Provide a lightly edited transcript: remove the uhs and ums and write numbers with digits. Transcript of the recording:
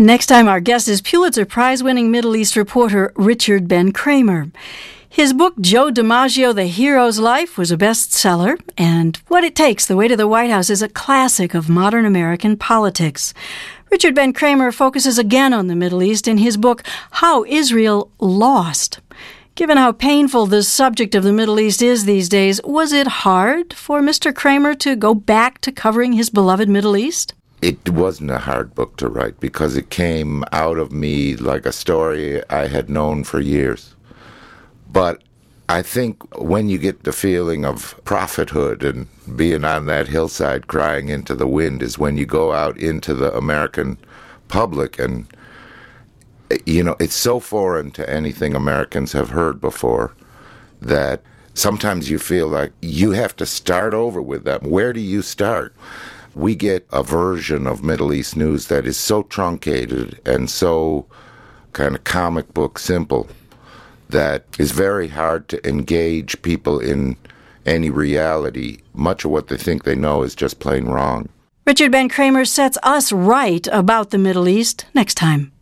Next time, our guest is Pulitzer Prize-winning Middle East reporter Richard Ben Cramer. His book, Joe DiMaggio, The Hero's Life, was a bestseller, and What It Takes, The Way to the White House is a classic of modern American politics. Richard Ben Cramer focuses again on the Middle East in his book, How Israel Lost. Given how painful the subject of the Middle East is these days, was it hard for Mr. Cramer to go back to covering his beloved Middle East? It wasn't a hard book to write because it came out of me like a story I had known for years. But I think when you get the feeling of prophethood and being on that hillside crying into the wind is when you go out into the American public and, you know, it's so foreign to anything Americans have heard before that sometimes you feel like you have to start over with them. Where do you start? We get a version of Middle East news that is so truncated and so kind of comic book simple that is very hard to engage people in any reality. Much of what they think they know is just plain wrong. Richard Ben Cramer sets us right about the Middle East next time.